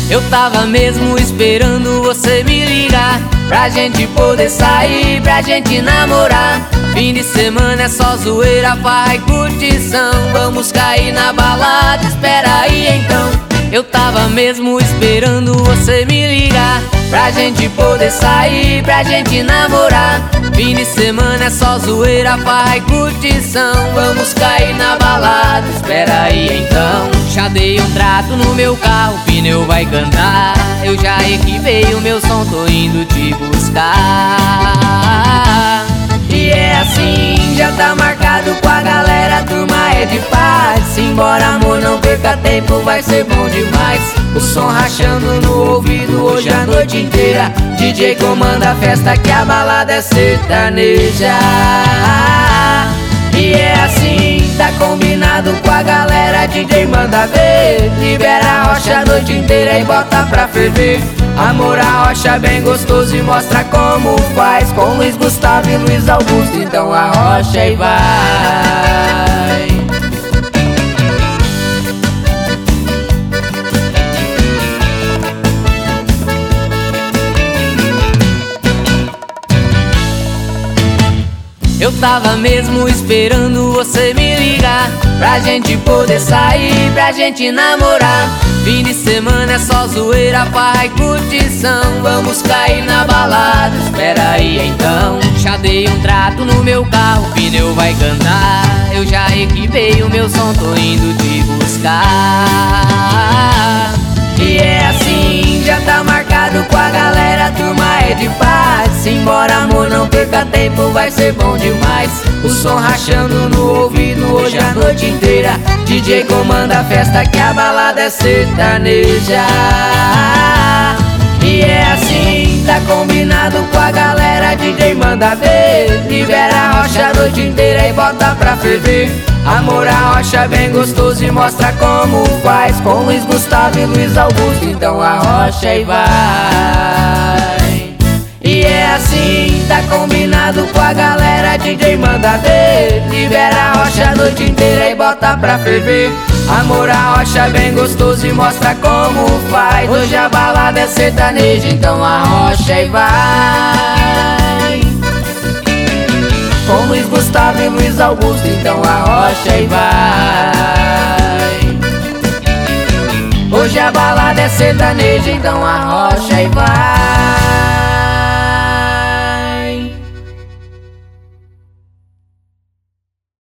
Eu tava mesmo esperando você me ligar, pra gente poder sair, pra gente namorar. Fim de semana é só zoeira, farra e curtição. Vamos cair na balada, espera aí então. Eu tava mesmo esperando você me ligar, pra gente poder sair, pra gente namorar. Fim de semana é só zoeira, farra e curtição. Vamos cair na balada, espera aí então. Já dei um trato no meu carro, o pneu vai cantar. Eu já equipei o meu som, tô indo te buscar. E é assim, já tá marcado com a galera, turma é de paz. Simbora amor, não perca tempo, vai ser bom demais. O som rachando no ouvido hoje a noite inteira. DJ comanda a festa que a balada é sertaneja. E é assim, tá combinado com a galera, DJ manda ver. Libera a rocha a noite inteira e bota pra ferver. Amor a rocha bem gostoso e mostra como faz, com Luiz Gustavo e Luiz Augusto, então a rocha e vai. Eu tava mesmo esperando você me ligar, pra gente poder sair, pra gente namorar. Fim de semana é só zoeira, farra e curtição. Vamos cair na balada, espera aí então. Já dei um trato no meu carro, o pneu vai cantar. Eu já equipei o meu som, tô indo te buscar. E é assim, já tá marcado com a galera, turma é de paz. Simbora amor, não perca tempo, vai ser bom demais. O som rachando no ouvido hoje a noite inteira. DJ comanda a festa que a balada é sertaneja. E é assim, tá combinado com a galera, DJ manda ver. Libera a rocha a noite inteira e bota pra ferver. Amor a rocha bem gostoso e mostra como faz, com Luiz Gustavo e Luiz Augusto, então a rocha e vai. E é assim, tá combinado com a galera, DJ manda ver. Libera a rocha a noite inteira e bota pra ferver. Amor a rocha bem gostoso e mostra como faz. Hoje a balada é sertaneja, então a rocha e vai. Com Luiz Gustavo e Luiz Augusto, então a rocha e vai. Hoje a balada é sertaneja, então a rocha e vai.